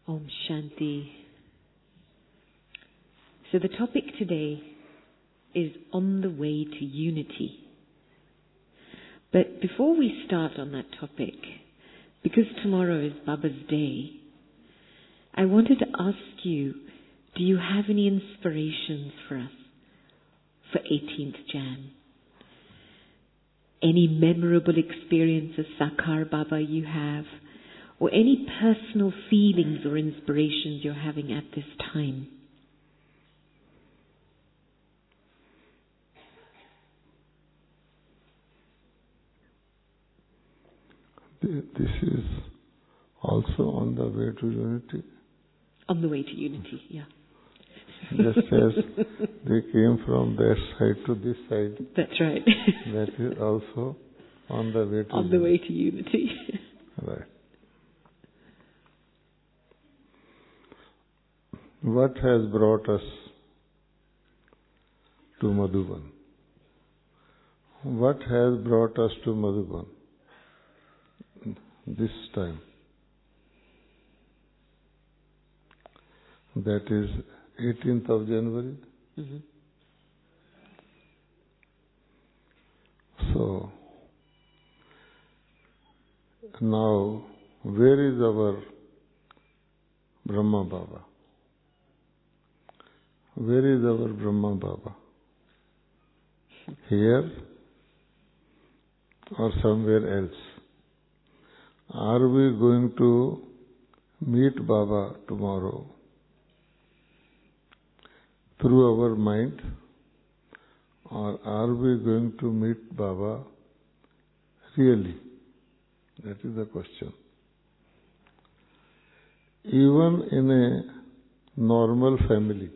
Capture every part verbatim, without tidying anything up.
Om Shanti. So the topic today is on the way to unity. But before we start on that topic, because tomorrow is Baba's day, I wanted to ask you, do you have any inspirations for us for eighteenth Jan? Any memorable experience of Sakar Baba you have, or any personal feelings or inspirations you're having at this time? This is also on the way to unity. On the way to unity, yeah. Just as they came from that side to this side. That's right. That is also on the way to on unity. the way to unity. Right. What has brought us to Madhuban? What has brought us to Madhuban this time? That is eighteenth of January. Mm-hmm. So, now, where is our Brahma Baba? Where is our Brahma Baba? Here or somewhere else? Are we going to meet Baba tomorrow through our mind, or are we going to meet Baba really? That is the question. Even in a normal family,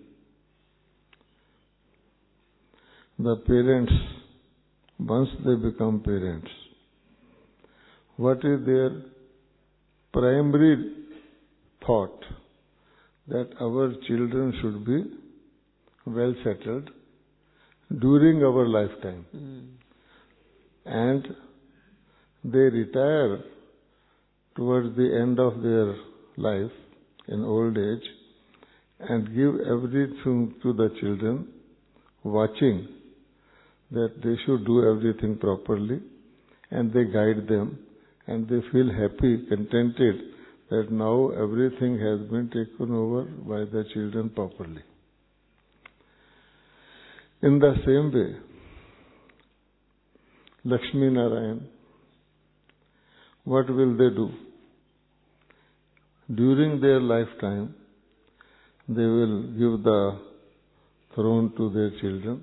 the parents, once they become parents, what is their primary thought? That our children should be well settled during our lifetime. Mm. And they retire towards the end of their life in old age and give everything to the children, watching that they should do everything properly, and they guide them, and they feel happy, contented that now everything has been taken over by the children properly. In the same way, Lakshmi Narayan, what will they do? During their lifetime, they will give the throne to their children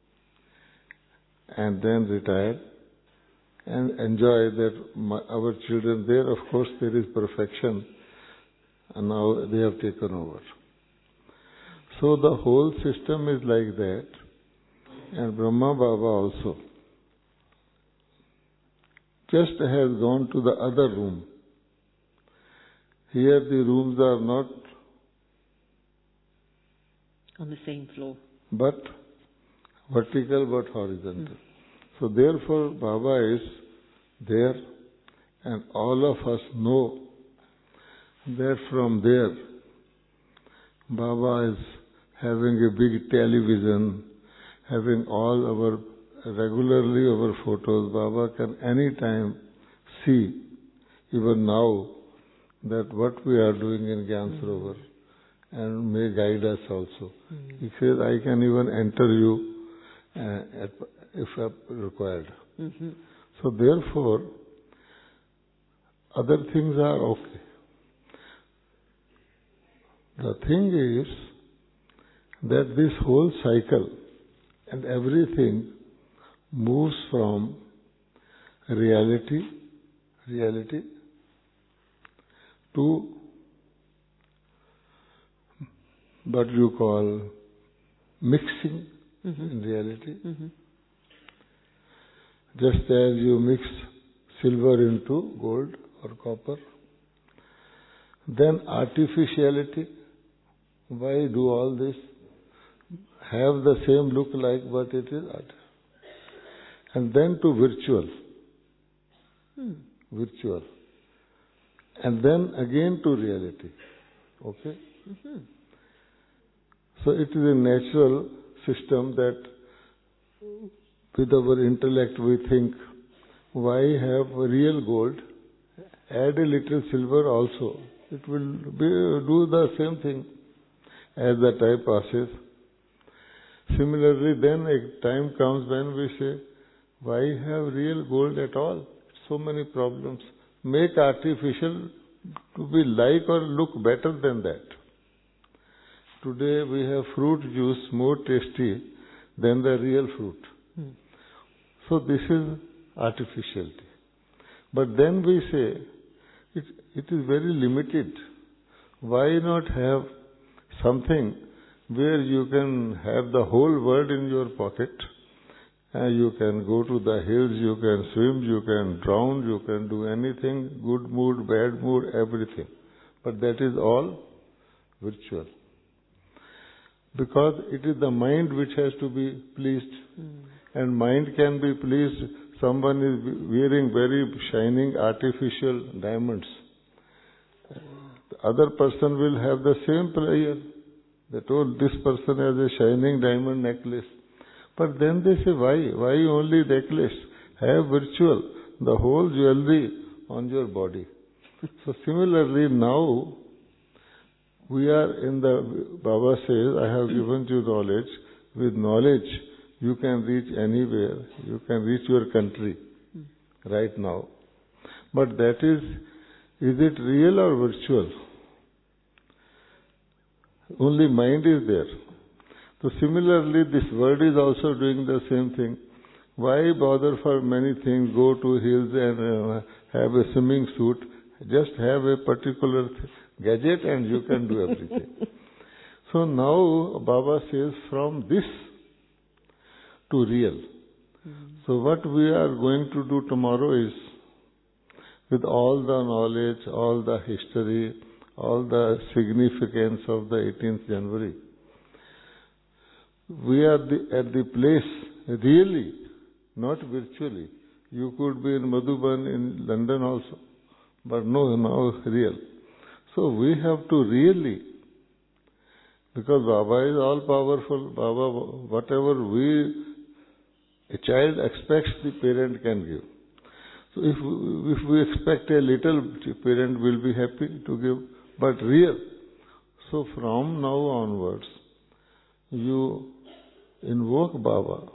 and then retire and enjoy that my, our children there. Of course, there is perfection, and now they have taken over. So the whole system is like that, and Brahma Baba also just has gone to the other room. Here the rooms are not on the same floor, but vertical but horizontal. Mm. So therefore Baba is there, and all of us know that from there Baba is having a big television, having all our regularly our photos. Baba can any time see, even now, that what we are doing in Gyan Sarovar, and may guide us also. Mm. He says, I can even enter you uh, at, if required. Mm-hmm. So therefore, other things are okay. The thing is that this whole cycle and everything moves from reality, reality to what you call mixing mm-hmm. in reality. Mm-hmm. Just as you mix silver into gold or copper, then artificiality, why do all this? Have the same look like, but it is art. And then to virtual. Hmm. Virtual. And then again to reality. Okay? Mm-hmm. So it is a natural system that with our intellect we think, why have real gold? Add a little silver also. It will be, do the same thing as the time passes. Similarly, then a time comes when we say, why have real gold at all? So many problems. Make artificial to be like or look better than that. Today we have fruit juice more tasty than the real fruit. Hmm. So this is artificiality. But then we say, it, it is very limited. Why not have something where you can have the whole world in your pocket? Uh, you can go to the hills, you can swim, you can drown, you can do anything, good mood, bad mood, everything. But that is all virtual. Because it is the mind which has to be pleased. Mm. And mind can be pleased. Someone is wearing very shining artificial diamonds. The other person will have the same prayer. They told this person has a shining diamond necklace. But then they say, why? Why only necklace? Have virtual, the whole jewelry on your body. So similarly now, we are in the, Baba says, I have given you knowledge. With knowledge, you can reach anywhere. You can reach your country right now. But that is, is it real or virtual? Only mind is there. So similarly, this world is also doing the same thing. Why bother for many things? Go to hills and uh, have a swimming suit. Just have a particular th- gadget and you can do everything. So now Baba says from this to real. Mm-hmm. So what we are going to do tomorrow is, with all the knowledge, all the history, all the significance of the eighteenth January, we are the, at the place, really, not virtually. You could be in Madhuban, in London also, but no, now real. So we have to really, because Baba is all powerful, Baba, whatever we, a child expects, the parent can give. So if, if we expect a little, the parent will be happy to give, but real. So from now onwards, you invoke Baba,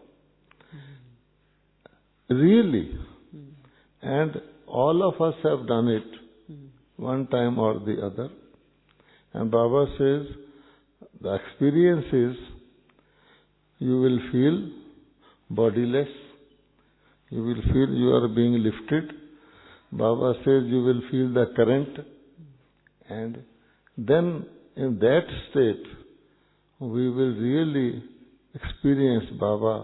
really, and all of us have done it one time or the other. And Baba says, the experience is, you will feel bodiless, you will feel you are being lifted. Baba says you will feel the current, and then in that state, we will really experience Baba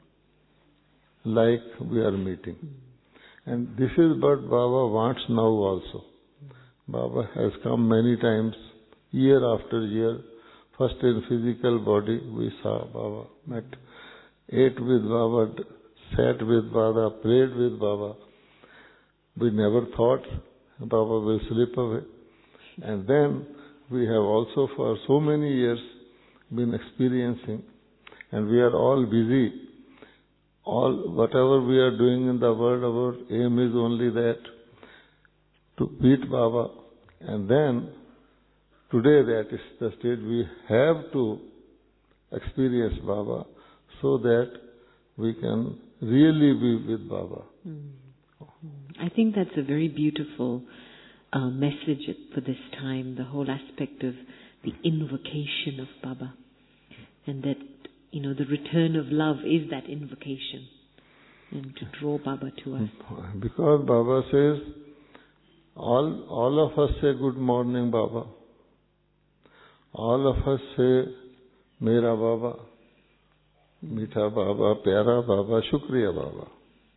like we are meeting. And this is what Baba wants now also. Baba has come many times, year after year. First in physical body we saw Baba, met, ate with Baba, sat with Baba, prayed with Baba. We never thought Baba will slip away. And then we have also for so many years been experiencing, and we are all busy. All, whatever we are doing in the world, our aim is only that, to meet Baba. And then, today that is the stage we have to experience Baba, so that we can really be with Baba. Mm-hmm. I think that's a very beautiful uh, message for this time, the whole aspect of the invocation of Baba. And that, you know, the return of love is that invocation, and to draw Baba to us. Because Baba says, all, all of us say good morning Baba. All of us say, Mera Baba, Meetha Baba, Pyara Baba, Shukriya Baba.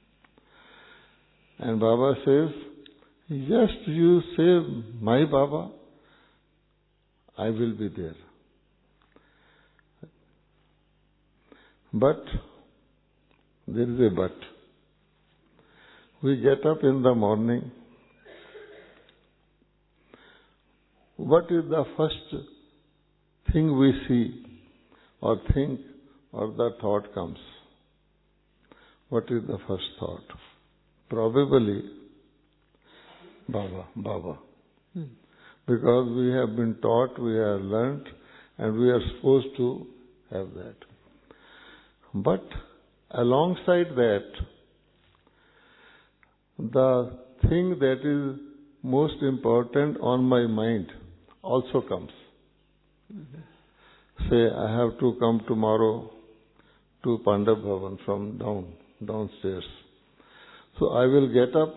And Baba says, just you say, my Baba, I will be there. But, there is a but. We get up in the morning, what is the first thing we see or think or the thought comes? What is the first thought? Probably Baba, Baba. Hmm. Because we have been taught, we have learnt, and we are supposed to have that. But alongside that, the thing that is most important on my mind also comes. Mm-hmm. Say, I have to come tomorrow to Pandav Bhavan from down, downstairs. So I will get up,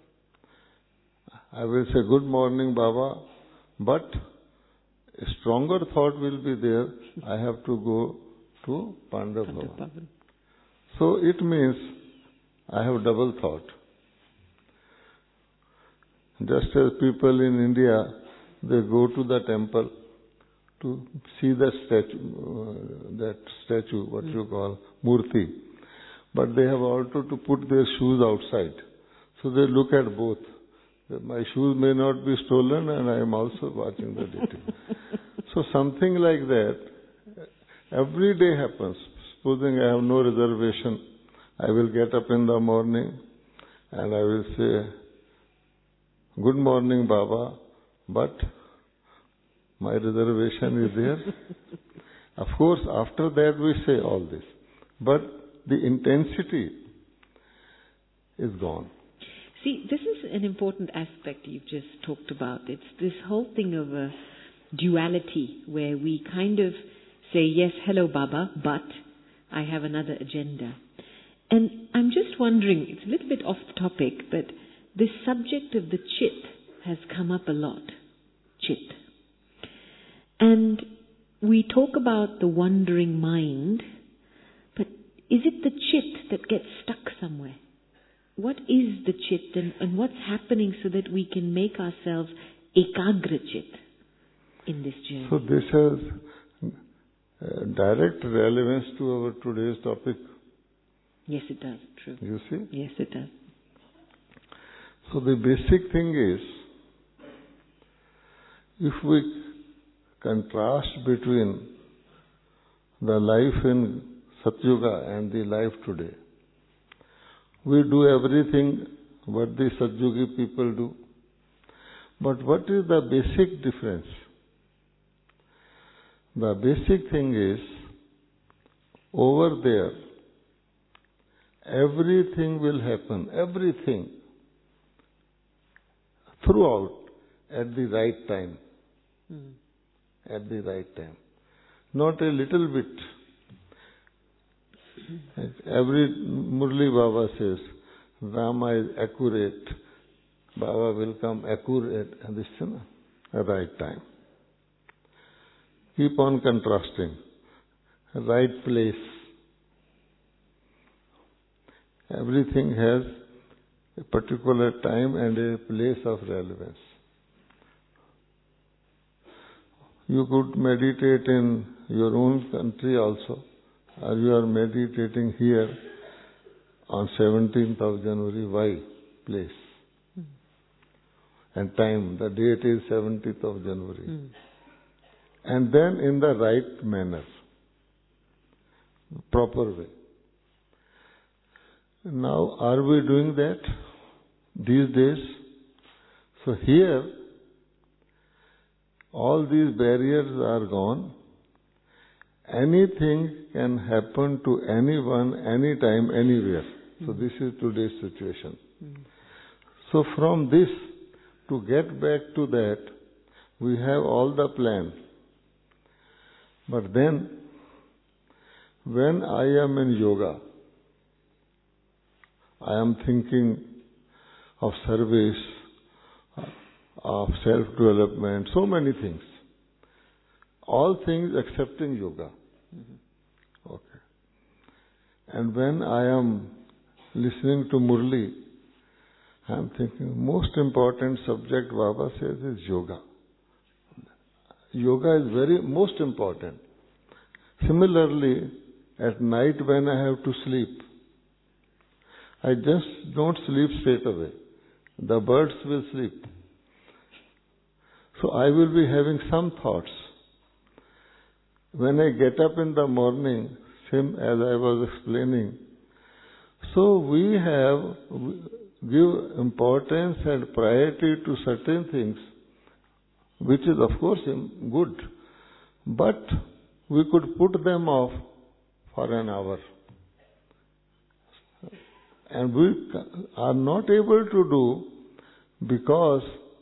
I will say, good morning, Baba, but a stronger thought will be there, I have to go to Pandav Bhavan. So it means I have double thought. Just as people in India, they go to the temple to see the statue, uh, that statue, what mm. you call, Murti. But they have also to put their shoes outside. So they look at both. My shoes may not be stolen and I am also watching the deity. So something like that, every day happens. Supposing I have no reservation, I will get up in the morning and I will say, good morning, Baba, but my reservation is there. Of course, after that we say all this. But the intensity is gone. See, this is an important aspect you've just talked about. It's this whole thing of a duality where we kind of say, yes, hello, Baba, but I have another agenda. And I'm just wondering, it's a little bit off the topic, but this subject of the chit has come up a lot. Chit. And we talk about the wandering mind, but is it the chit that gets stuck somewhere? What is the chit and, and what's happening so that we can make ourselves ekagra chit in this journey? So this has uh, direct relevance to our today's topic. Yes, it does. True. You see? Yes, it does. So the basic thing is, if we contrast between the life in Satyuga and the life today, we do everything what the Satyugi people do. But what is the basic difference? The basic thing is, over there, everything will happen, everything, throughout, at the right time. Mm. At the right time. Not a little bit. Every Murli Baba says, Rama is accurate. Baba will come accurate at this time, right time. Keep on contrasting. Right place. Everything has a particular time and a place of relevance. You could meditate in your own country also, or you are meditating here on seventeenth of January. Why? Place. Mm. And time, the date is seventeenth of January. Mm. And then in the right manner, proper way. Now, are we doing that these days? So here, all these barriers are gone. Anything can happen to anyone, anytime, anywhere. Mm. So this is today's situation. Mm. So from this, to get back to that, we have all the plan. But then, when I am in yoga, I am thinking of service, of self-development, so many things. All things excepting yoga. Mm-hmm. Okay. And when I am listening to Murli, I am thinking, most important subject Baba says is yoga. Yoga is very most important. Similarly, at night when I have to sleep, I just don't sleep straight away. The birds will sleep. So I will be having some thoughts. When I get up in the morning, same as I was explaining, so we have give importance and priority to certain things, which is of course good, but we could put them off for an hour. And we are not able to do because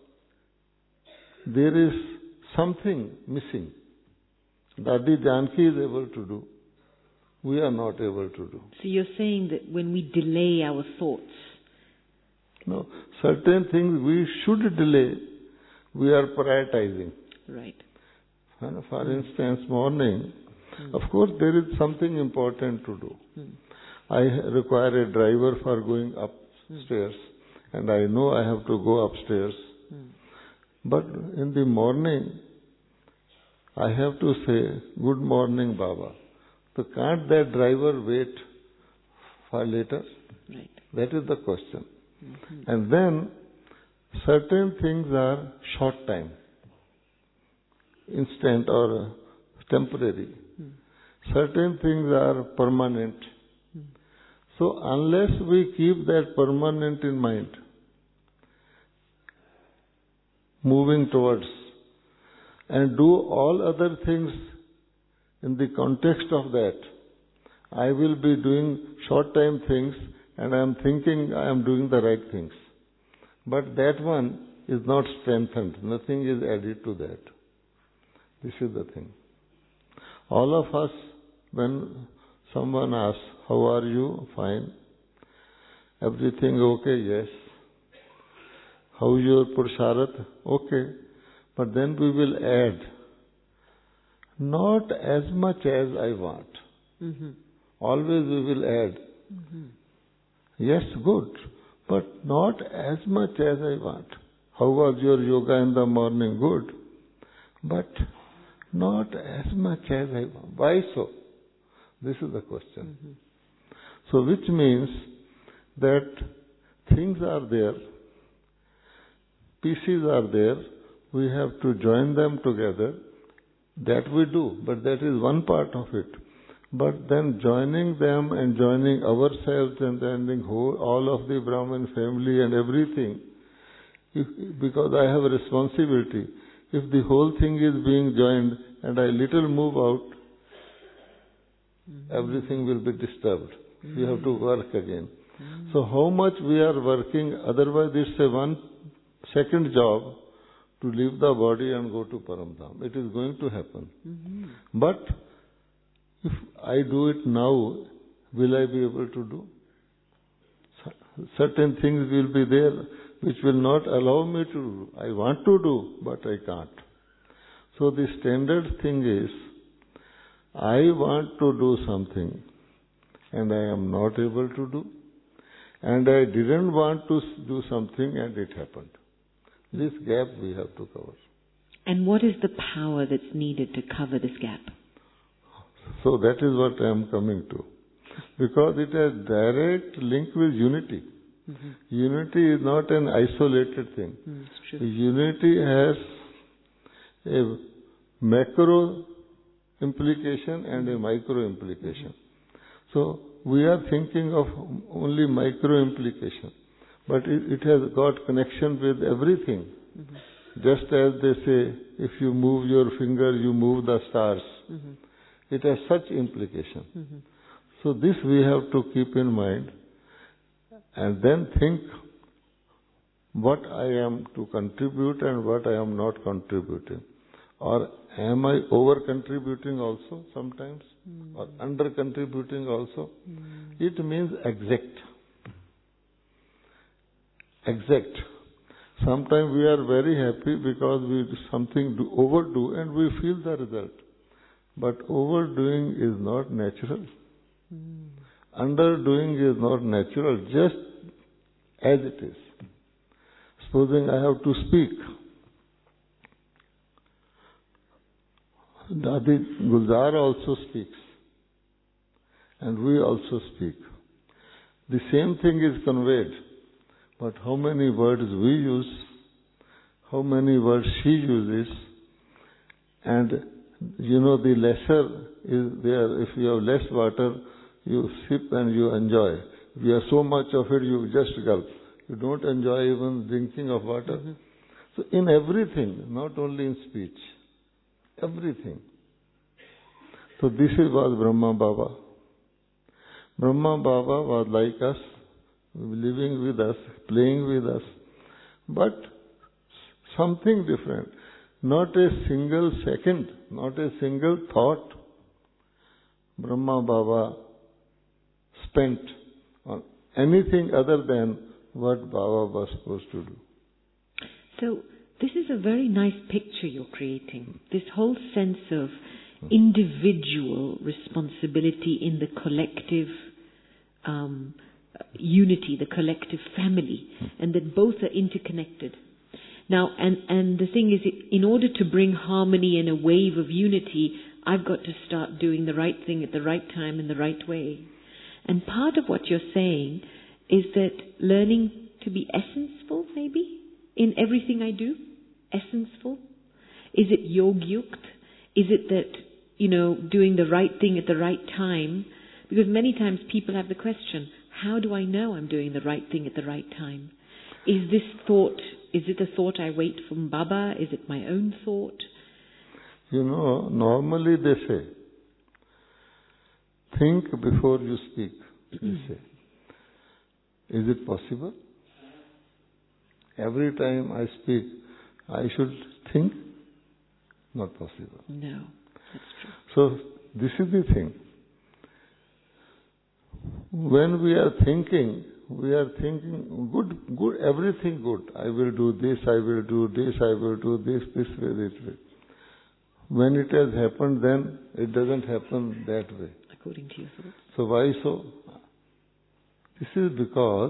there is something missing. Dadi Janki is able to do. We are not able to do. So you're saying that when we delay our thoughts... No, certain things we should delay, we are prioritizing. Right. And for instance, morning, mm. of course there is something important to do. Mm. I require a driver for going upstairs, mm. and I know I have to go upstairs. Mm. But in the morning, I have to say, good morning, Baba. So can't that driver wait for later? Right. That is the question. Mm-hmm. And then, certain things are short time, instant or temporary. Mm. Certain things are permanent. Mm. So unless we keep that permanent in mind, moving towards, and do all other things in the context of that, I will be doing short-time things and I am thinking I am doing the right things. But that one is not strengthened. Nothing is added to that. This is the thing. All of us, when someone asks, how are you? Fine. Everything okay? Yes. How is your Purusharat? Okay. But then we will add, not as much as I want. Mm-hmm. Always we will add, mm-hmm. yes, good, but not as much as I want. How was your yoga in the morning? Good, but not as much as I want. Why so? This is the question. Mm-hmm. So which means that things are there, pieces are there, we have to join them together. That we do, but that is one part of it. But then joining them and joining ourselves and joining whole, all of the Brahmin family and everything, if, because I have a responsibility. If the whole thing is being joined and I little move out, mm-hmm. everything will be disturbed. Mm-hmm. We have to work again. Mm-hmm. So how much we are working, otherwise it's a one second job to leave the body and go to Paramdham. It is going to happen. Mm-hmm. But if I do it now, will I be able to do? Certain things will be there which will not allow me to do. I want to do, but I can't. So the standard thing is, I want to do something and I am not able to do, and I didn't want to do something and it happened. This gap we have to cover. And what is the power that's needed to cover this gap? So that is what I am coming to. Because it has direct link with unity. Mm-hmm. Unity is not an isolated thing. Mm, it's true. Unity has a macro implication and a micro implication. Mm-hmm. So we are thinking of only micro implication. But it, it has got connection with everything. Mm-hmm. Just as they say, if you move your finger, you move the stars. Mm-hmm. It has such implication. Mm-hmm. So this we have to keep in mind and then think what I am to contribute and what I am not contributing. Or am I over contributing also sometimes? Mm-hmm. Or under contributing also? Mm-hmm. It means exact. Exact. Sometimes we are very happy because we do something do, overdo and we feel the result. But overdoing is not natural. Mm. Underdoing is not natural, just as it is. Supposing I have to speak. Dadi Gulzar also speaks. And we also speak. The same thing is conveyed. But how many words we use, how many words she uses, and you know the lesser is there. If you have less water, you sip and you enjoy. If you have so much of it, you just gulp. You don't enjoy even drinking of water. Mm-hmm. So in everything, not only in speech, everything. So this is was Brahma Baba. Brahma Baba was like us, living with us, playing with us, but something different. Not a single second, not a single thought Brahma Baba spent on anything other than what Baba was supposed to do. So this is a very nice picture you're creating. This whole sense of individual responsibility in the collective um, unity, the collective family, and that both are interconnected. Now, and, and the thing is, in order to bring harmony and a wave of unity, I've got to start doing the right thing at the right time in the right way. And part of what you're saying is that learning to be essenceful, maybe, in everything I do? Essenceful? Is it yogyukt? Is it that, you know, doing the right thing at the right time? Because many times people have the question, how do I know I'm doing the right thing at the right time? Is this thought, is it a thought I wait from Baba? Is it my own thought? You know, normally they say, think before you speak, they say. Is it possible? Every time I speak, I should think? Not possible. No, that's true. So, this is the thing. When we are thinking, we are thinking good, good, everything good. I will do this, I will do this, I will do this, this way, this way. When it has happened, then it doesn't happen that way. According to your thoughts. So why so? This is because,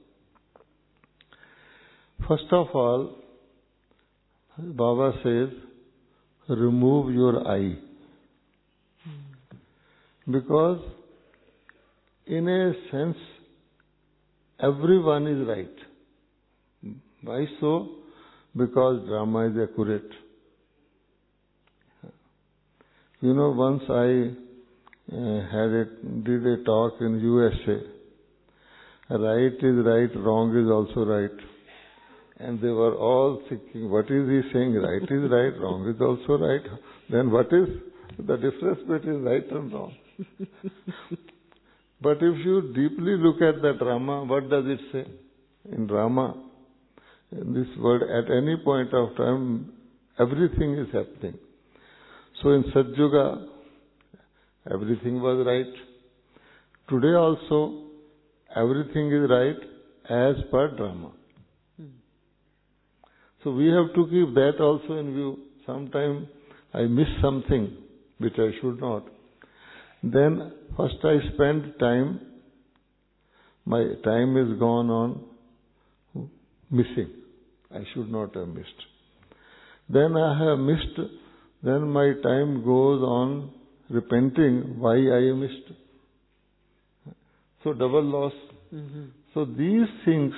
first of all, Baba says, remove your I. Because, in a sense, everyone is right. Why so? Because drama is accurate. You know, once I uh, had a, did a talk in U S A. Right is right, wrong is also right. And they were all thinking, what is he saying? Right is right, wrong is also right. Then what is the difference between right and wrong? But if you deeply look at the drama, what does it say? In drama, in this world, at any point of time, everything is happening. So in Satjuga, everything was right. Today also, everything is right as per drama. Hmm. So we have to keep that also in view. Sometimes I miss something which I should not. Then first I spend time, my time is gone on missing. I should not have missed. Then I have missed, then my time goes on repenting why I missed. So double loss. Mm-hmm. So these things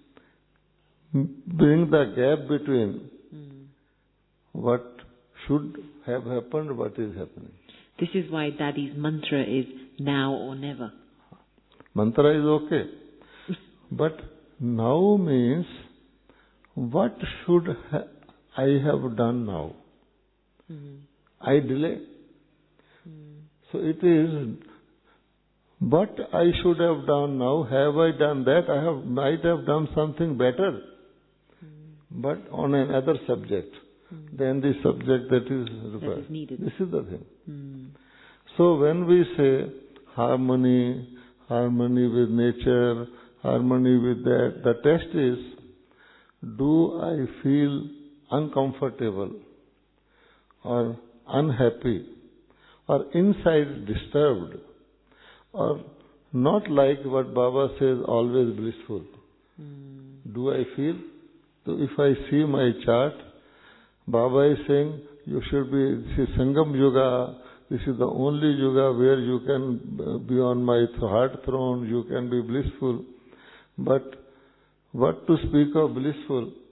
bring the gap between mm. what should have happened, what is happening. This is why Daddy's mantra is now or never. Mantra is okay. But now means what should ha- I have done now? Mm-hmm. I delay. Mm. So it is what I should have done now. Have I done that? I have might have done something better. Mm. But on another subject. Mm. Than the subject that is required. That is needed. This is the thing. Mm. So when we say harmony, harmony with nature, harmony with that, the test is, do I feel uncomfortable or unhappy or inside disturbed or not like what Baba says, always blissful? Mm. Do I feel? So if I see my chart, Baba is saying, you should be, this is Sangam Yuga, this is the only Yuga where you can be on my heart throne, you can be blissful. But what to speak of blissful?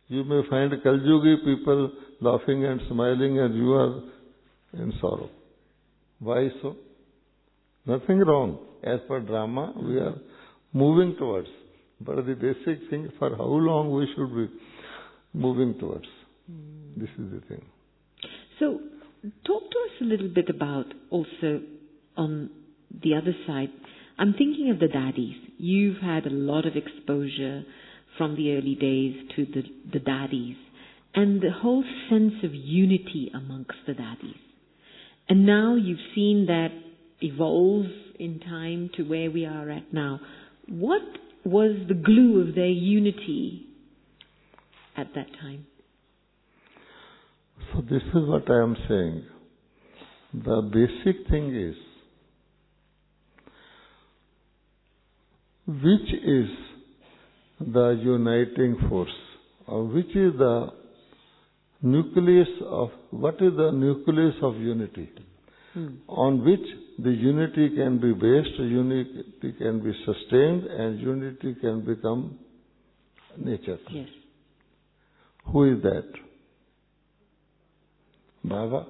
You may find Kaljugi people laughing and smiling and you are in sorrow. Why so? Nothing wrong. As per drama, we are moving towards. But the basic thing, for how long we should be moving towards. Mm. This is the thing. So, talk to us a little bit about also on the other side. I'm thinking of the daddies. You've had a lot of exposure from the early days to the, the daddies and the whole sense of unity amongst the daddies. And now you've seen that evolve in time to where we are at now. What was the glue of their unity at that time? So this is what I am saying. The basic thing is, which is the uniting force, or which is the nucleus of, what is the nucleus of unity, hmm. on which the unity can be based, unity can be sustained, and unity can become nature. Yes. Who is that? Baba.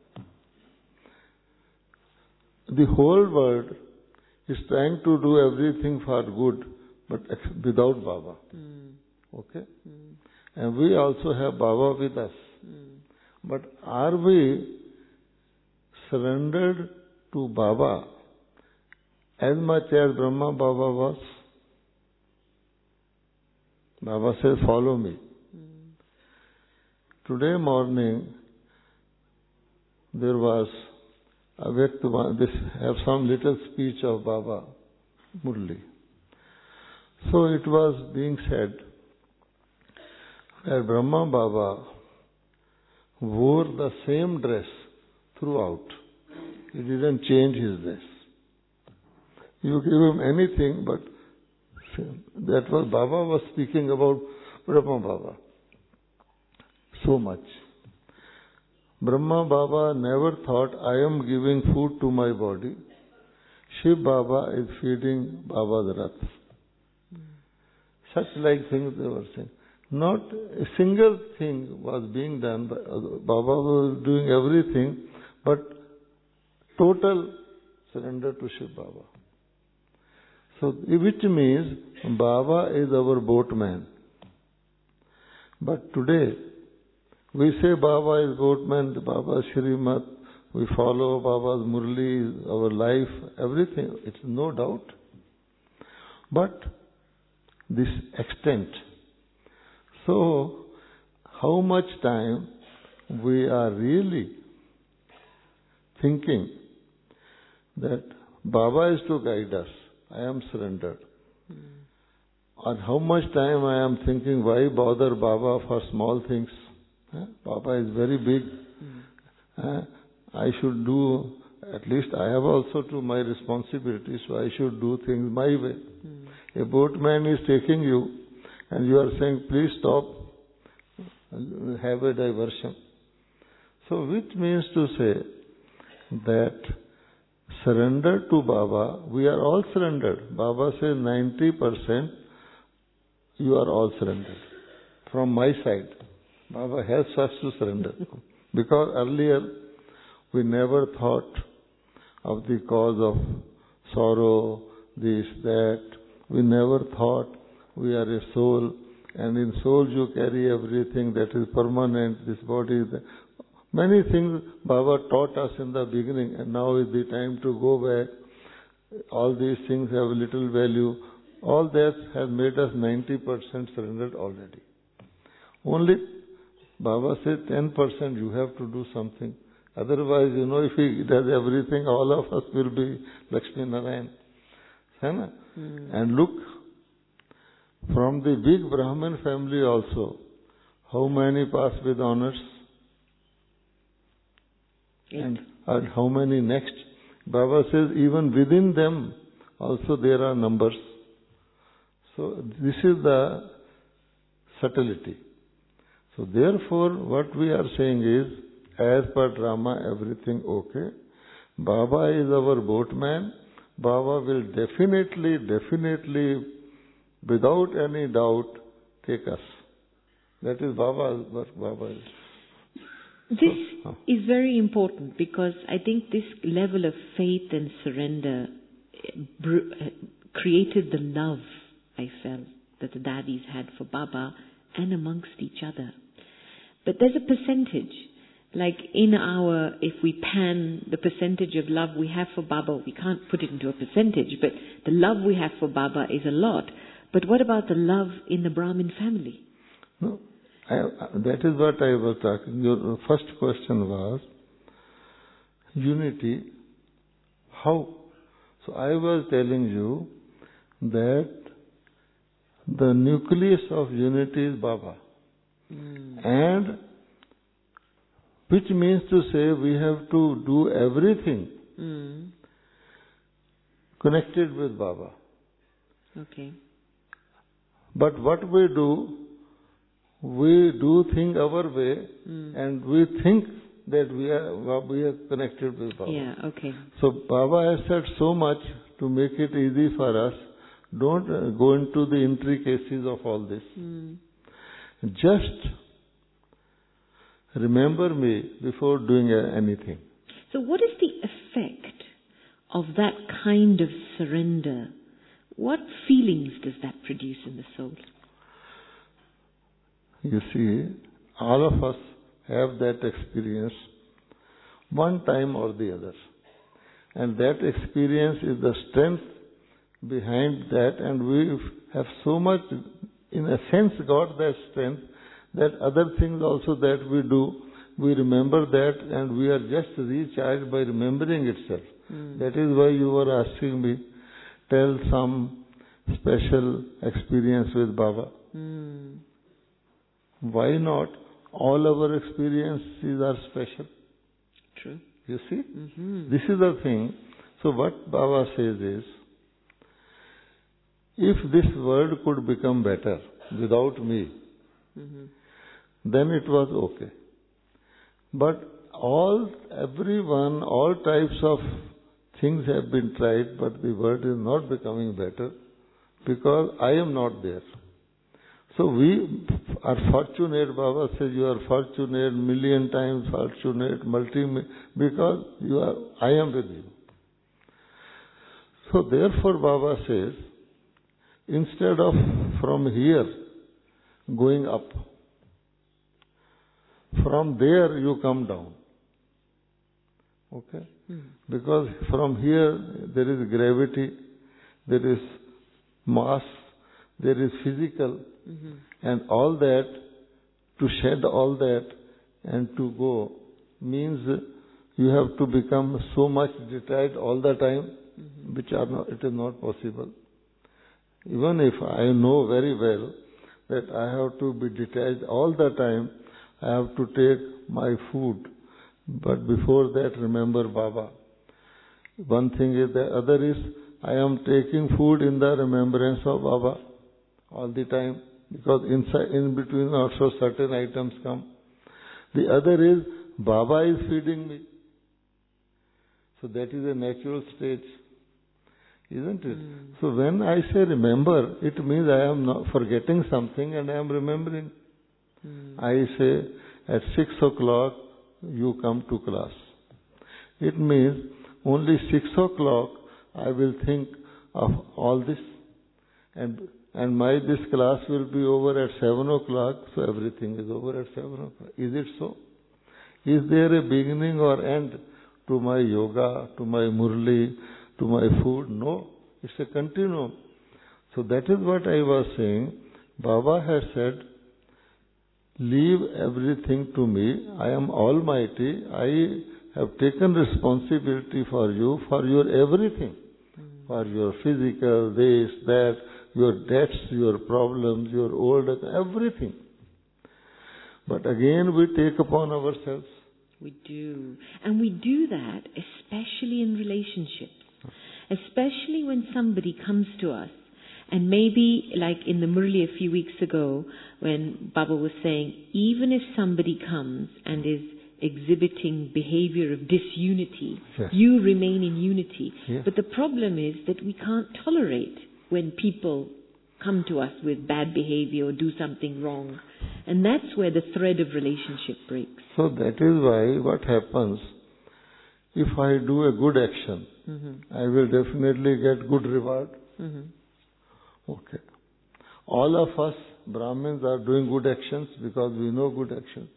The whole world is trying to do everything for good, but without Baba. Mm. Okay? Mm. And we also have Baba with us. Mm. But are we surrendered to Baba as much as Brahma Baba was? Baba says, follow me. Mm. Today morning, there was a Vyaktavan, this have some little speech of Baba Murli. So it was being said that Brahma Baba wore the same dress throughout. He didn't change his dress. You give him anything, but that was Baba was speaking about Brahma Baba. So much. Brahma Baba never thought, I am giving food to my body. Shiv Baba is feeding Baba's Rath. Mm. Such like things they were saying. Not a single thing was being done. By, Baba was doing everything, but total surrender to Shiv Baba. So, which means Baba is our boatman. But today, we say Baba is boatman, Baba Shrimat, we follow Baba's Murli, our life, everything, it's no doubt. But this extent. So, how much time we are really thinking that Baba is to guide us, I am surrendered. Mm. Or how much time I am thinking, why bother Baba for small things? Uh, Baba is very big. Mm. Uh, I should do, at least I have also to my responsibilities, so I should do things my way. Mm. A boatman is taking you and you are saying, please stop, have a diversion. So which means to say that surrender to Baba, we are all surrendered. Baba says ninety percent you are all surrendered. From my side. Baba helps us to surrender. Because earlier we never thought of the cause of sorrow, this, that. We never thought we are a soul, and in soul you carry everything that is permanent, this body. Many things Baba taught us in the beginning, and now is the time to go back. All these things have little value. All that has made us ninety percent surrendered already. Only Baba said ten percent you have to do something. Otherwise, you know, if he does everything, all of us will be Lakshmi Narayan. Mm. And look, from the big Brahmin family also, how many pass with honors? Eight. And, and how many next? Baba says even within them also there are numbers. So this is the subtlety. So therefore what we are saying is, as per drama everything okay. Baba is our boatman. Baba will definitely, definitely, without any doubt, take us. That is Baba, what Baba is. This So, oh. is very important because I think this level of faith and surrender eh, br- eh, created the love I felt that the daddies had for Baba and amongst each other. But there's a percentage. Like in our, if we pan the percentage of love we have for Baba, we can't put it into a percentage, but the love we have for Baba is a lot. But what about the love in the Brahmin family? No, I, that is what I was talking. Your first question was unity. How? So I was telling you that the nucleus of unity is Baba. Mm. And which means to say we have to do everything Mm. connected with Baba. Okay. But what we do, we do things our way Mm. and we think that we are we are connected with Baba. Yeah, okay. So Baba has said so much to make it easy for us. Don't uh, go into the intricacies of all this. Mm. Just remember me before doing uh, anything. So what is the effect of that kind of surrender? What feelings does that produce in the soul? You see, all of us have that experience one time or the other. And that experience is the strength behind that, and we have so much, in a sense, got that strength that other things also that we do, we remember that and we are just recharged by remembering itself. Mm. That is why you were asking me, tell some special experience with Baba. Mm. Why not? All our experiences are special. True. You see? Mm-hmm. This is the thing. So what Baba says is, if this world could become better without me, mm-hmm. then it was okay. But all, everyone, all types of things have been tried, but the world is not becoming better because I am not there. So we are fortunate, Baba says you are fortunate, million times fortunate, multi, because you are, I am with you. So therefore Baba says, instead of from here going up, from there you come down. Okay? Mm. Because from here there is gravity, there is mass, there is physical, mm-hmm. and all that, to shed all that and to go means you have to become so much detached all the time, mm-hmm. which are not, it is not possible. Even if I know very well that I have to be detached all the time, I have to take my food. But before that, remember Baba. One thing is, the other is, I am taking food in the remembrance of Baba all the time, because inside, in between also certain items come. The other is, Baba is feeding me. So that is a natural stage. Isn't it? Mm. So when I say remember, it means I am not forgetting something and I am remembering. Mm. I say at six o'clock you come to class. It means only six o'clock I will think of all this, and and my this class will be over at seven o'clock, so everything is over at seven o'clock. Is it so? Is there a beginning or end to my yoga, to my murli, to my food? No, it's a continuum. So that is what I was saying. Baba has said, leave everything to me. I am almighty. I have taken responsibility for you, for your everything. Mm. For your physical, this, that, your debts, your problems, your old, everything. But again we take upon ourselves. We do. And we do that especially in relationships. Especially when somebody comes to us, and maybe like in the Murli a few weeks ago when Baba was saying, even if somebody comes and is exhibiting behavior of disunity, yes. you remain in unity. Yes. But the problem is that we can't tolerate when people come to us with bad behavior or do something wrong. And that's where the thread of relationship breaks. So that is why what happens, if I do a good action, Mm-hmm. I will definitely get good reward. Mm-hmm. Okay. All of us Brahmins are doing good actions because we know good actions.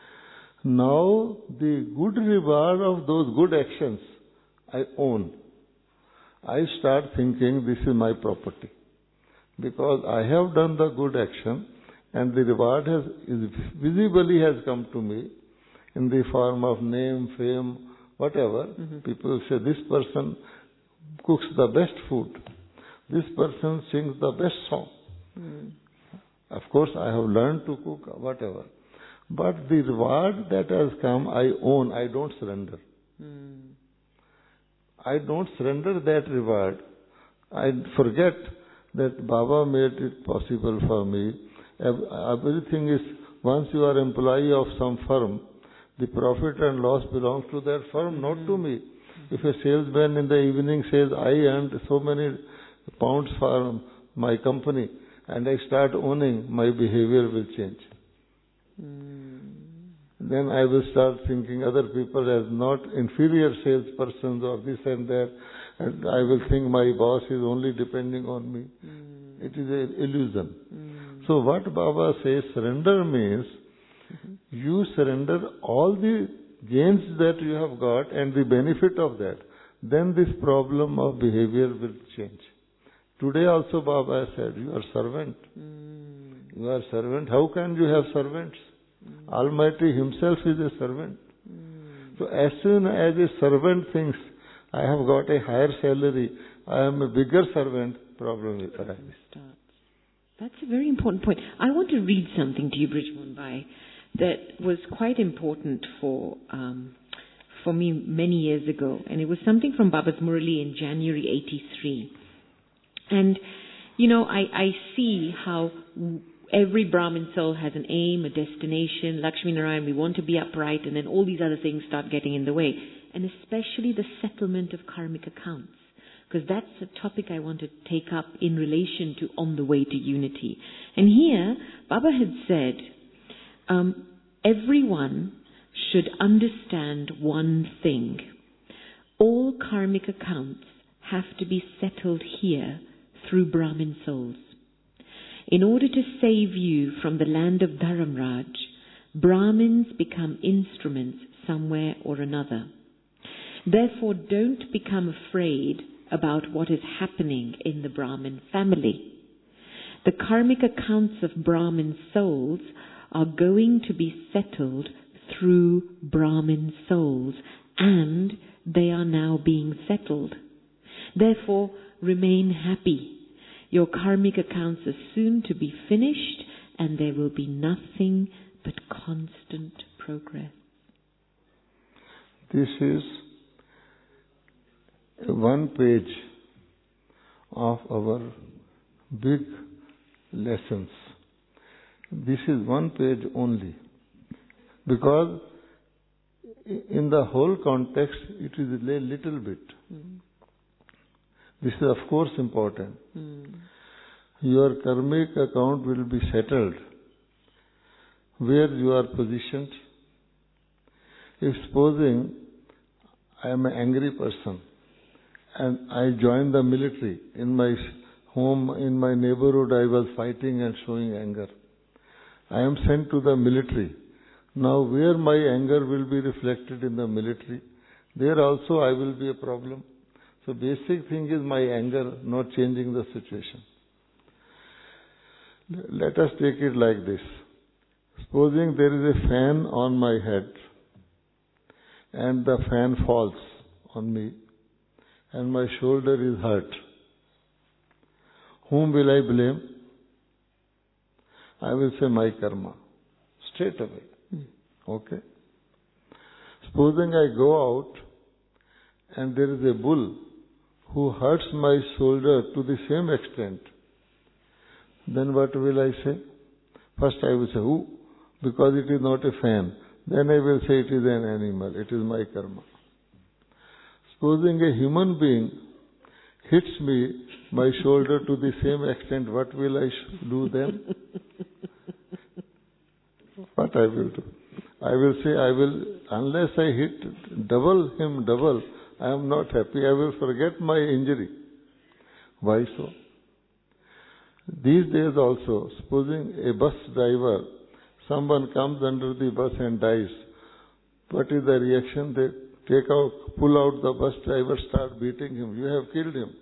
Now the good reward of those good actions I own. I start thinking this is my property. Because I have done the good action and the reward has is visibly has come to me in the form of name, fame, whatever. Mm-hmm. People say this person cooks the best food. This person sings the best song. Mm. Of course, I have learned to cook, whatever. But the reward that has come, I own. I don't surrender. Mm. I don't surrender that reward. I forget that Baba made it possible for me. Everything is, once you are employee of some firm, the profit and loss belongs to that firm, mm-hmm. not to me. Mm-hmm. If a salesman in the evening says, I earned so many pounds for my company, and I start owning, my behavior will change. Mm. Then I will start thinking other people as not inferior salespersons or this and that, and I will think my boss is only depending on me. Mm. It is an illusion. Mm. So what Baba says, surrender means, mm-hmm. you surrender all the gains that you have got and the benefit of that. Then this problem of behavior will change. Today also Baba said, you are servant. Mm. You are servant. How can you have servants? Mm. Almighty Himself is a servant. Mm. So as soon as a servant thinks, I have got a higher salary, I am a bigger servant, problem will arise. That's a very important point. I want to read something to you, Brij Mumbai, that was quite important for um, for me many years ago. And it was something from Baba's Murali in January eighty-three. And, you know, I, I see how every Brahmin soul has an aim, a destination. Lakshmi Narayan, we want to be upright, and then all these other things start getting in the way. And especially the settlement of karmic accounts. Because that's a topic I want to take up in relation to On the Way to Unity. And here, Baba had said, um, everyone should understand one thing. All karmic accounts have to be settled here through Brahmin souls. In order to save you from the land of Dharamraj, Brahmins become instruments somewhere or another. Therefore, don't become afraid about what is happening in the Brahmin family. The karmic accounts of Brahmin souls are going to be settled through Brahmin souls, and they are now being settled. Therefore, remain happy. Your karmic accounts are soon to be finished, and there will be nothing but constant progress. This is one page of our big lessons. This is one page only. Because in the whole context, it is a little bit. Mm. This is of course important. Mm. Your karmic account will be settled where you are positioned. If supposing I am an angry person and I join the military, in my home, in my neighborhood I was fighting and showing anger. I am sent to the military. Now where my anger will be reflected in the military, there also I will be a problem. So basic thing is my anger, not changing the situation. Let us take it like this. Supposing there is a fan on my head and the fan falls on me and my shoulder is hurt. Whom will I blame? I will say my karma. Straight away. Mm. Okay. Supposing I go out and there is a bull who hurts my shoulder to the same extent, then what will I say? First I will say, who? Because it is not a fan. Then I will say it is an animal. It is my karma. Supposing a human being hits me, my shoulder to the same extent, what will I do then? what I will do? I will say, I will, unless I hit double him double, I am not happy. I will forget my injury. Why so? These days also, supposing a bus driver, someone comes under the bus and dies, what is the reaction? They take out, pull out the bus driver, start beating him. You have killed him.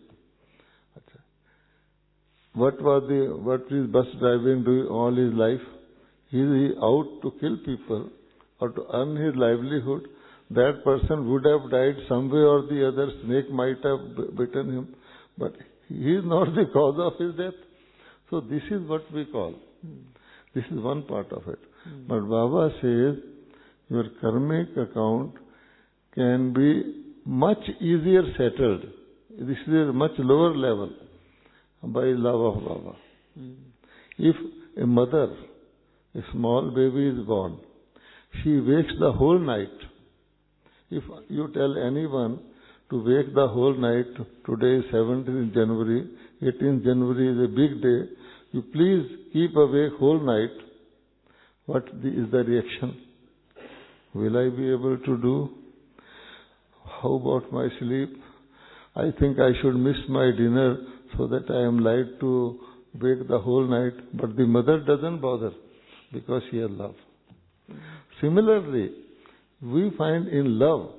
What was the, what is bus driving doing all his life? He is out to kill people or to earn his livelihood. That person would have died some way or the other. Snake might have bitten him, but he is not the cause of his death. So this is what we call. Mm. This is one part of it. Mm. But Baba says your karmic account can be much easier settled. This is a much lower level by love of Baba. Mm. If a mother, a small baby is born, she wakes the whole night. If you tell anyone to wake the whole night, today is seventeenth January, eighteenth January is a big day, you please keep awake whole night, what is the reaction? Will I be able to do? How about my sleep? I think I should miss my dinner so that I am light to wake the whole night. But the mother doesn't bother because she has love. Similarly, we find in love,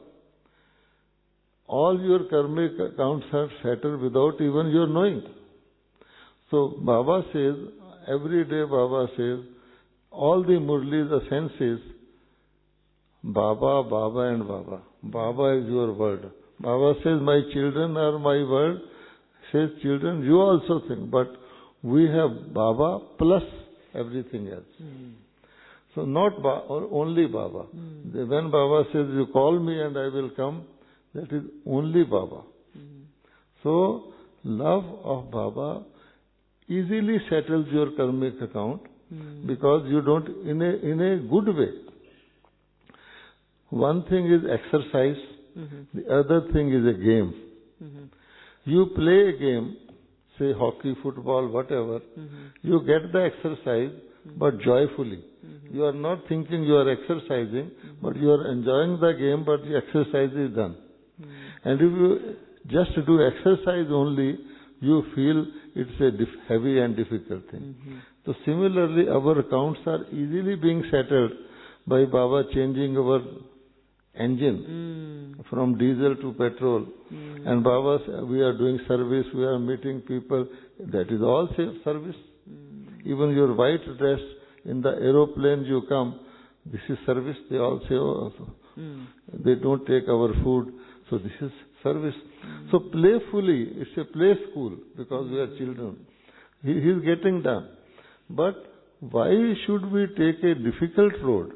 all your karmic accounts are settled without even your knowing. So Baba says, every day Baba says, all the murlis, the senses, Baba, Baba and Baba. Baba is your word. Baba says, my children are my word. Says, children, you also think, but we have Baba plus everything else. Mm. So not ba- or only Baba. Mm. When Baba says, you call me and I will come, that is only Baba. Mm. So, love of Baba easily settles your karmic account mm. because you don't, in a, in a good way. One thing is exercise, mm-hmm. the other thing is a game. Mm-hmm. You play a game, say hockey, football, whatever, mm-hmm. you get the exercise, mm-hmm. but joyfully. Mm-hmm. You are not thinking you are exercising, mm-hmm. but you are enjoying the game, but the exercise is done. Mm-hmm. And if you just do exercise only, you feel it's a dif- heavy and difficult thing. Mm-hmm. So similarly, our accounts are easily being settled by Baba changing our engine mm. from diesel to petrol. Mm. And Baba, we are doing service, we are meeting people. That is all service. Mm. Even your white dress, in the aeroplane you come, this is service. They all say, oh, mm. they don't take our food. So this is service. Mm. So playfully, it's a play school because mm. we are children. He is getting done. But why should we take a difficult road?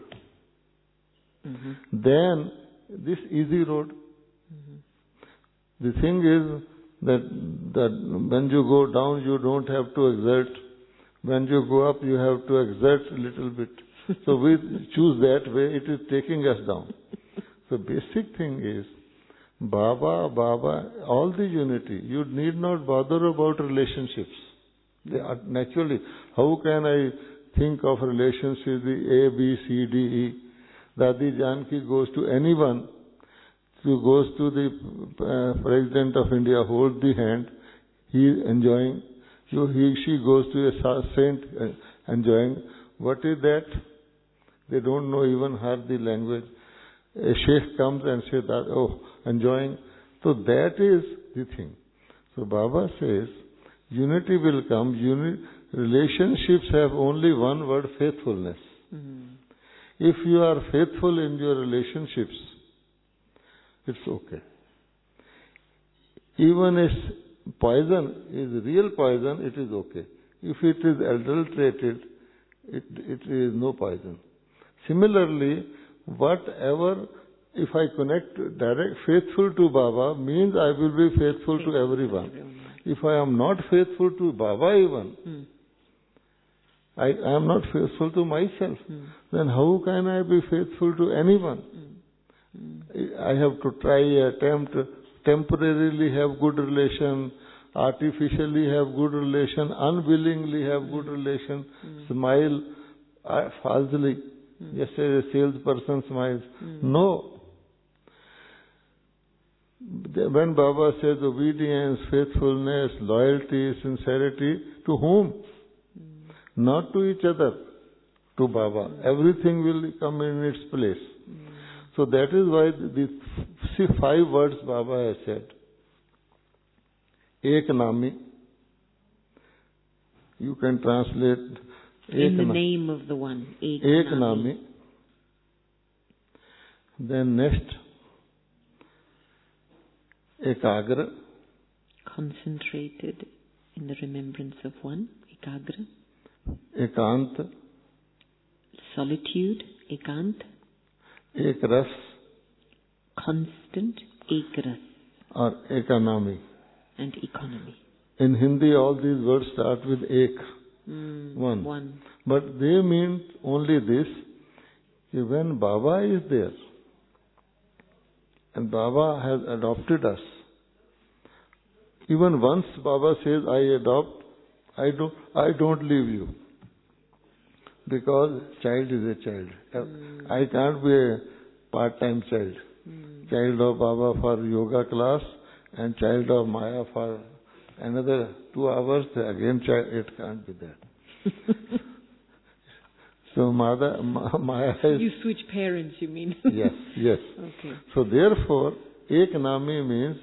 Mm-hmm. Then this easy road. Mm-hmm. The thing is that that when you go down, you don't have to exert. When you go up, you have to exert a little bit. So we choose that way. It is taking us down. So basic thing is Baba, Baba, all the unity. You need not bother about relationships. They are naturally. How can I think of relations with the A, B, C, D, E? Dadi Janki goes to anyone, she goes to the uh, President of India, holds the hand, he is enjoying. So he, she goes to a saint, uh, enjoying. What is that? They don't know even half the language. A sheikh comes and says that, oh, enjoying. So that is the thing. So Baba says, unity will come. Uni- relationships have only one word, faithfulness. Mm-hmm. If you are faithful in your relationships, it's okay. Even if poison is real poison, it is okay. If it is adulterated, it, it is no poison. Similarly, whatever, if I connect direct, faithful to Baba means I will be faithful to everyone. If I am not faithful to Baba even, hmm. I, I am not faithful to myself. Mm. Then how can I be faithful to anyone? Mm. Mm. I have to try, attempt, temporarily have good relation, artificially have good relation, unwillingly have good relation, mm. smile uh, falsely. Mm. Just as a salesperson smiles. Mm. No. When Baba says obedience, faithfulness, loyalty, sincerity, to whom? Mm. Not to each other, to Baba. Mm. Everything will come in its place. Mm. So that is why the see five words Baba has said. Ek Nami. You can translate in the name of the one. Ek, Ek Nami. Then next, Ekagra. Concentrated in the remembrance of one. Ekagra. Ekant. Solitude. Ekant. Ekras. Constant. Ekras. Or economy. And economy. In Hindi, all these words start with ek. Mm, one. one. But they mean only this, that when Baba is there, and Baba has adopted us, even once Baba says, I adopt, I don't, I don't leave you. Because child is a child. Mm. I can't be a part-time child. Mm. Child of Baba for yoga class and child of Maya for another two hours, again child, it can't be that. So Mada, Ma, Maya is... You switch parents, you mean? Yes, yes. Okay. So therefore, Ek Nami means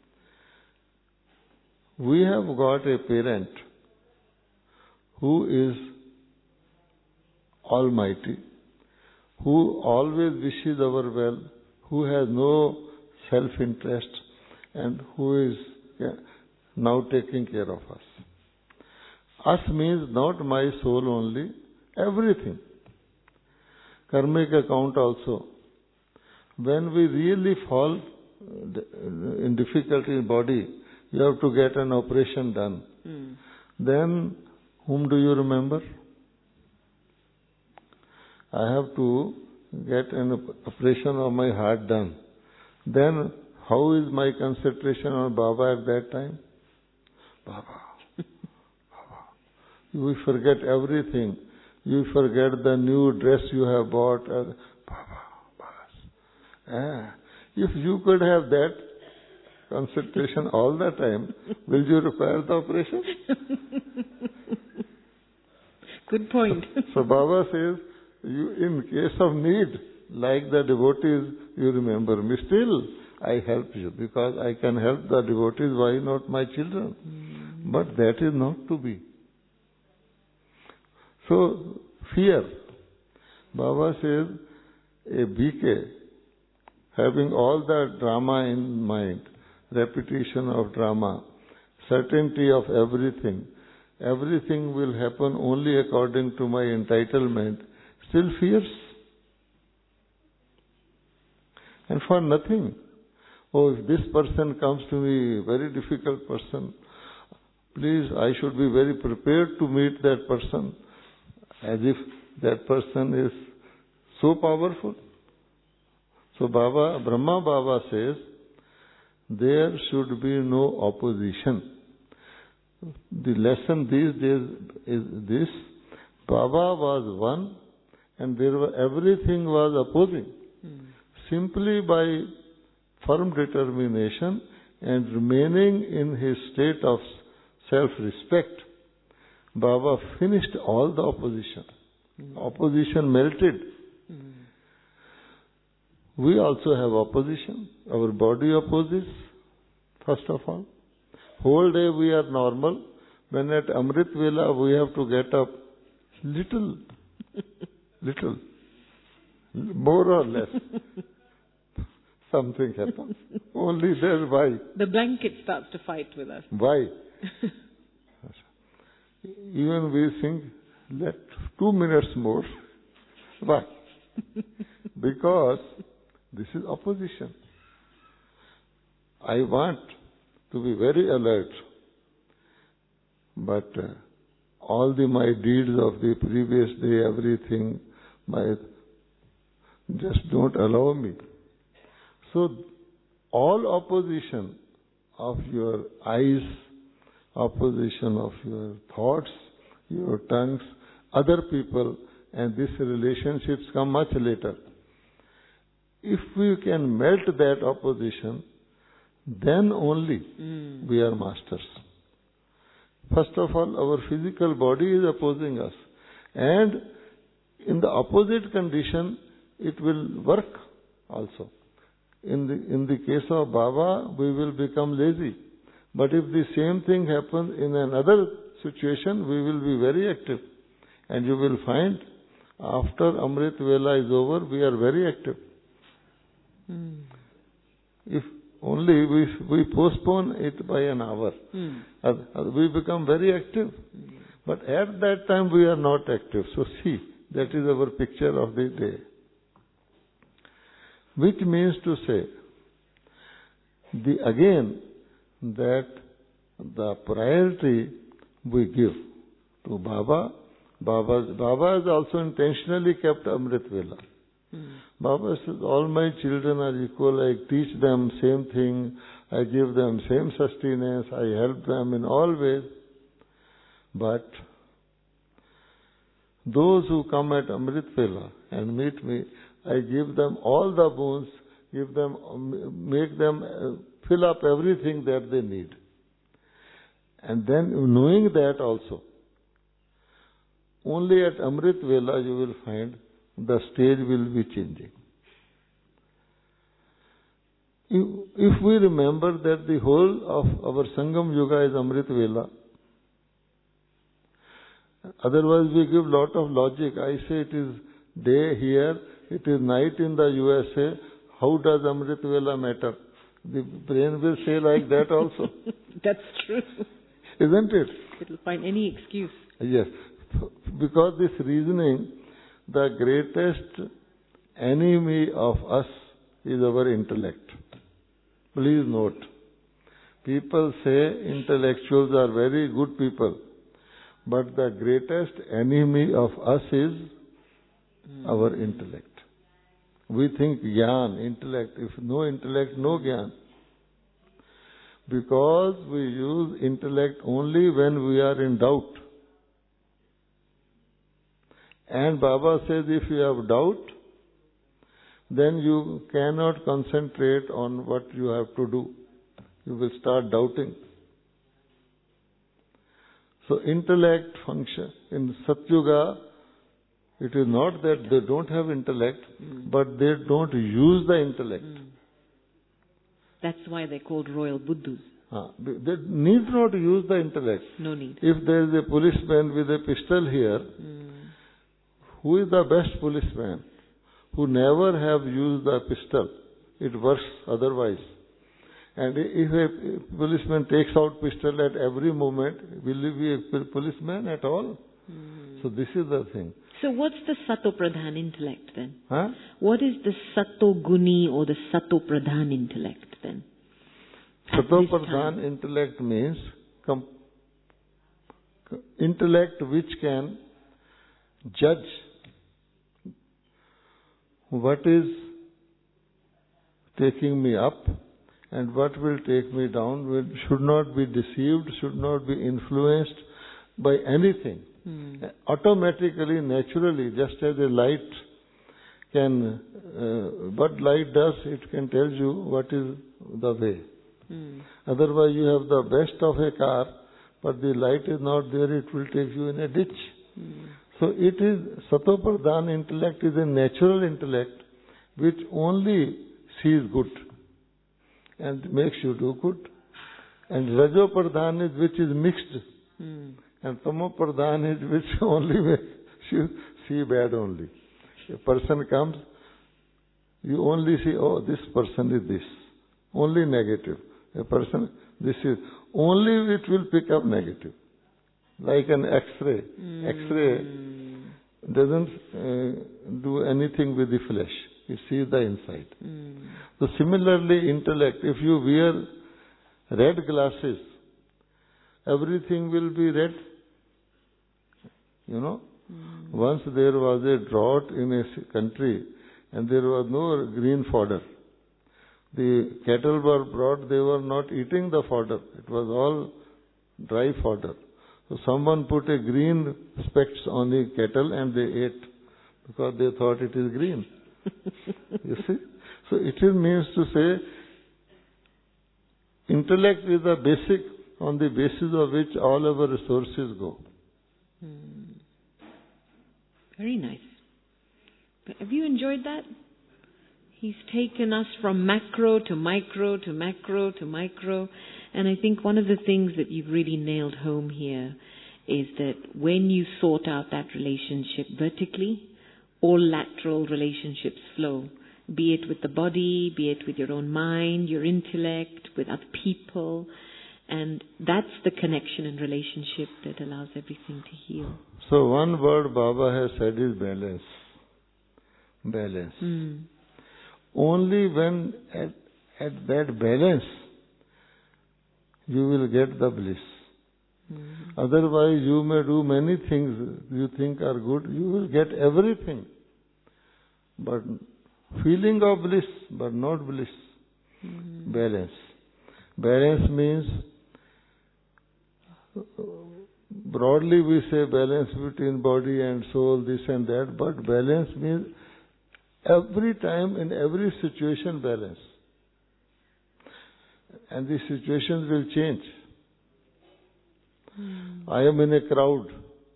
we have got a parent who is almighty, who always wishes our well, who has no self-interest, and who is yeah, now taking care of us. Us means not my soul only, everything. Karmic account also. When we really fall in difficulty in body, you have to get an operation done. Mm. Then, whom do you remember? I have to get an operation of my heart done. Then, how is my concentration on Baba at that time? Baba. Baba. You forget everything. You forget the new dress you have bought. Uh, Baba. Baba. Ah. If you could have that concentration all the time, will you require the operation? Good point. So, so Baba says, you, in case of need, like the devotees, you remember me. Still, I help you because I can help the devotees. Why not my children? Mm. But that is not to be. So, fear. Baba says, a B K, having all the drama in mind, repetition of drama, certainty of everything, everything will happen only according to my entitlement, still fears. And for nothing. Oh, if this person comes to me, very difficult person, please, I should be very prepared to meet that person, as if that person is so powerful. So Baba, Brahma Baba says, there should be no opposition. The lesson these days is this, Baba was one and there were, everything was opposing. Hmm. Simply by firm determination and remaining in his state of self-respect, Baba finished all the opposition. Mm. Opposition melted. Mm. We also have opposition. Our body opposes, first of all. Whole day we are normal. When at Amrit Vela we have to get up little, little, more or less. Something happens. Only there, why? The blanket starts to fight with us. Why? Even we think, let two minutes more. Why? Because this is opposition. I want to be very alert, but uh, all the my deeds of the previous day, everything, my just don't allow me. So, all opposition of your eyes, opposition of your thoughts, your tongues, other people, and these relationships come much later. If we can melt that opposition, then only mm. we are masters. First of all, our physical body is opposing us. And in the opposite condition, it will work also. In the, in the case of Baba, we will become lazy. But if the same thing happens in another situation, we will be very active. And you will find after Amrit Vela is over, we are very active. Mm. If only we, we postpone it by an hour, mm. we become very active. Mm. But at that time we are not active. So see, that is our picture of the day. Which means to say, the again, that the priority we give to Baba, Baba, Baba has also intentionally kept Amrit Vela. Mm. Baba says, all my children are equal, I teach them same thing, I give them same sustenance, I help them in all ways. But those who come at Amrit Vela and meet me, I give them all the boons, give them, make them fill up everything that they need. And then knowing that also, only at Amrit Vela you will find the stage will be changing. If we remember that the whole of our Sangam Yuga is Amrit Vela, otherwise we give lot of logic. I say it is day here, it is night in the U S A. How does Amrit Vela matter? The brain will say like that also. That's true. Isn't it? It will find any excuse. Yes. Because this reasoning, the greatest enemy of us is our intellect. Please note. People say intellectuals are very good people. But the greatest enemy of us is mm. our intellect. We think Gyan, intellect. If no intellect, no Gyan. Because we use intellect only when we are in doubt. And Baba says if you have doubt, then you cannot concentrate on what you have to do. You will start doubting. So intellect function. In Satyuga, it is not that they don't have intellect, mm. but they don't use the intellect. Mm. That's why they're called royal Buddhas. Ah, they need not use the intellect. No need. If there is a policeman with a pistol here, mm. who is the best policeman? Who never have used the pistol. It works otherwise. And if a policeman takes out pistol at every moment, will he be a policeman at all? Mm. So this is the thing. So what's the Sato Pradhan intellect then? Huh? What is the Sato Guni or the Sato Pradhan intellect then? Sato Pradhan intellect means com- intellect which can judge what is taking me up and what will take me down, should not be deceived, should not be influenced by anything. Hmm. Automatically, naturally, just as a light can, uh, what light does, it can tell you what is the way. Hmm. Otherwise, you have the best of a car, but the light is not there, it will take you in a ditch. Hmm. So it is, Sato Pradhan intellect is a natural intellect which only sees good and makes you do good. And Rajo Pradhan is which is mixed. Hmm. And Tamo Pradhan is which only makes you see bad only. A person comes, you only see, oh, this person is this. Only negative. A person, this is, only it will pick up negative. Like an X-ray. Mm. X-ray doesn't uh, do anything with the flesh. It sees the inside. Mm. So similarly, intellect, if you wear red glasses, everything will be red. You know, mm. once there was a drought in a country and there was no green fodder. The cattle were brought, they were not eating the fodder. It was all dry fodder. So someone put a green specks on the cattle and they ate. because they thought it is green. You see? So it is means to say, intellect is the basic, on the basis of which all our resources go. Hmm. Very nice. But have you enjoyed that? He's taken us from macro to micro to macro to micro. And I think one of the things that you've really nailed home here is that when you sort out that relationship vertically, all lateral relationships flow. Be it with the body, be it with your own mind, your intellect, with other people. And that's the connection and relationship that allows everything to heal. So one word Baba has said is balance. Balance. Mm. Only when at, at that balance you will get the bliss. Mm. Otherwise you may do many things you think are good, you will get everything. But feeling of bliss, but not bliss. Mm. Balance. Balance means, broadly we say balance between body and soul, this and that, but balance means every time, in every situation, balance. And the situations will change. Mm. I am in a crowd.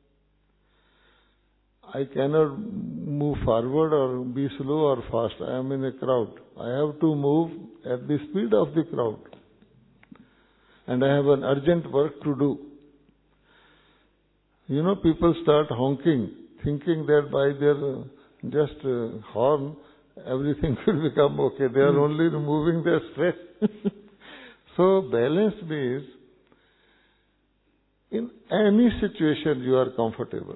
I cannot move forward or be slow or fast. I am in a crowd. I have to move at the speed of the crowd. And I have an urgent work to do. You know, people start honking, thinking that by their just uh, horn, everything will become okay. They are mm. only removing their stress. So, balance means, in any situation you are comfortable.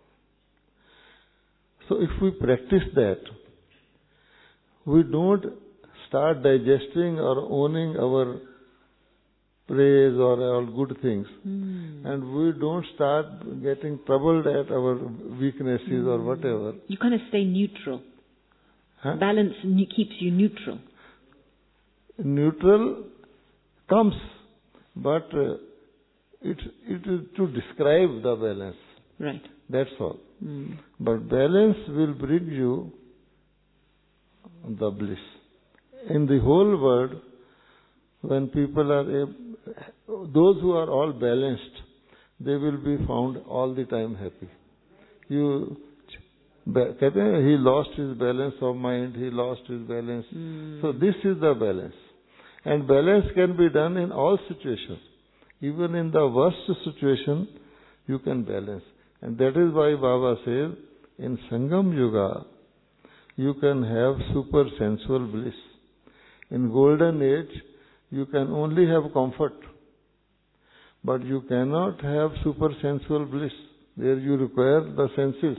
So, if we practice that, we don't start digesting or owning our praise or all good things. Mm. And we don't start getting troubled at our weaknesses mm. or whatever. You kind of stay neutral. Huh? Balance keeps you neutral. Neutral comes, but uh, it, it is to describe the balance. Right. That's all. Mm. But balance will bring you the bliss. In the whole world, when people are, able, those who are all balanced, they will be found all the time happy. You, he lost his balance of mind, he lost his balance. Mm. So this is the balance. And balance can be done in all situations. Even in the worst situation, you can balance. And that is why Baba says, in Sangam Yuga, you can have super sensual bliss. In Golden Age, you can only have comfort. But you cannot have super sensual bliss. There you require the senses.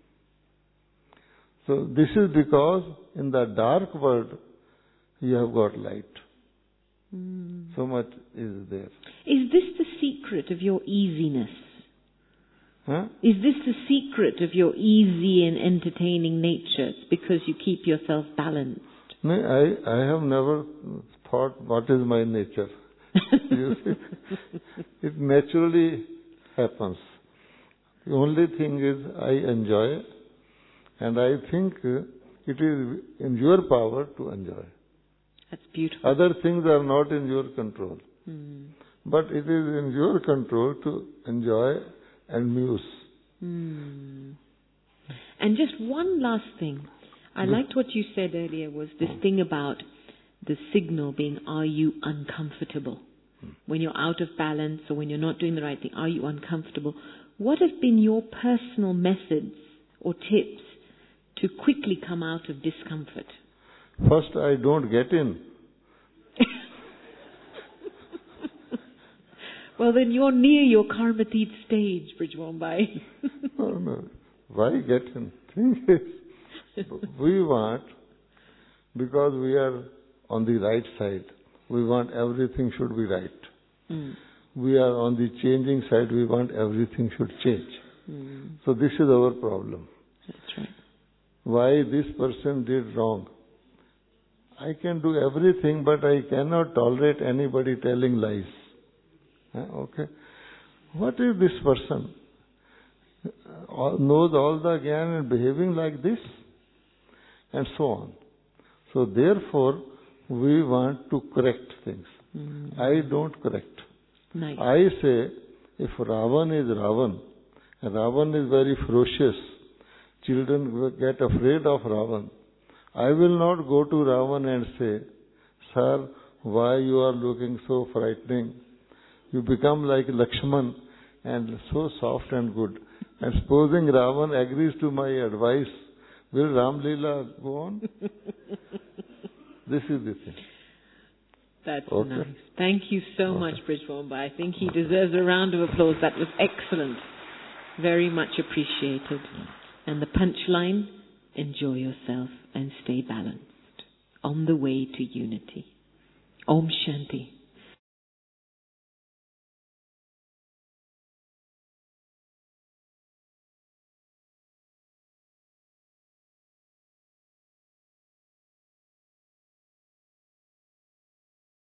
So this is because in the dark world, you have got light. Mm. So much is there. Is this the secret of your easiness? Huh? Is this the secret of your easy and entertaining nature? It's because you keep yourself balanced. No, I, I have never thought what is my nature. You see? It naturally happens. The only thing is I enjoy, and I think it is in your power to enjoy. That's beautiful. Other things are not in your control. Mm. But it is in your control to enjoy and muse. Mm. And just one last thing. I liked what you said earlier, was this thing about the signal being, are you uncomfortable? When you're out of balance or when you're not doing the right thing, are you uncomfortable? What have been your personal methods or tips to quickly come out of discomfort? First, I don't get in. Well, then you're near your Karmatit stage, Brijwambai. No, no. Why get in? Thing is, we want, because we are on the right side, we want everything should be right. Mm. We are on the changing side, we want everything should change. Mm. So this is our problem. That's right. Why this person did wrong. I can do everything, but I cannot tolerate anybody telling lies. Okay? What is this person? all, knows all the Gyan and behaving like this, and so on. So therefore, we want to correct things. Mm. I don't correct. Nice. I say, if Ravan is Ravan, and Ravan is very ferocious, children get afraid of Ravan, I will not go to Ravan and say, Sir, why you are looking so frightening? You become like Lakshman and so soft and good. And supposing Ravan agrees to my advice, will Ram Leela go on? This is the thing. That's Okay. nice. Thank you so Okay. much, Brijwamba. I think he deserves a round of applause. That was excellent. Very much appreciated. And the punchline, enjoy yourself and stay balanced. On the way to unity. Om Shanti.